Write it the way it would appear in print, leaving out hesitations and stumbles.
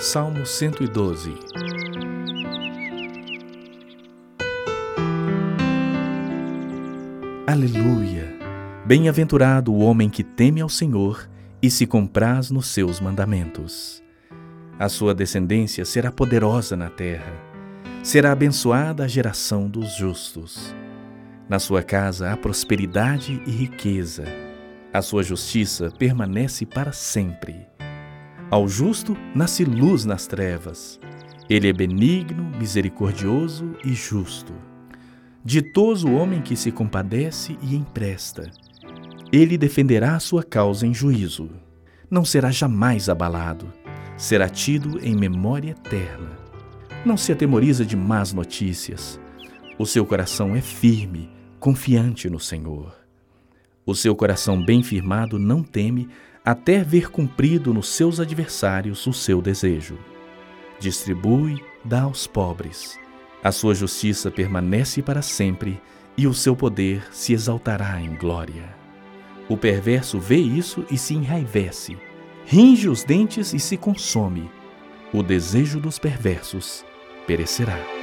Salmo 112. Aleluia! Bem-aventurado o homem que teme ao Senhor e se compraz nos seus mandamentos. A sua descendência será poderosa na terra. Será abençoada a geração dos justos. Na sua casa há prosperidade e riqueza. A sua justiça permanece para sempre. Ao justo nasce luz nas trevas. Ele é benigno, misericordioso e justo. Ditoso o homem que se compadece e empresta. Ele defenderá a sua causa em juízo. Não será jamais abalado. Será tido em memória eterna. Não se atemoriza de más notícias. O seu coração é firme, confiante no Senhor. O seu coração bem firmado não teme, até ver cumprido nos seus adversários o seu desejo. Distribui, dá aos pobres. A sua justiça permanece para sempre e o seu poder se exaltará em glória. O perverso vê isso e se enraivece, ringe os dentes e se consome. O desejo dos perversos perecerá.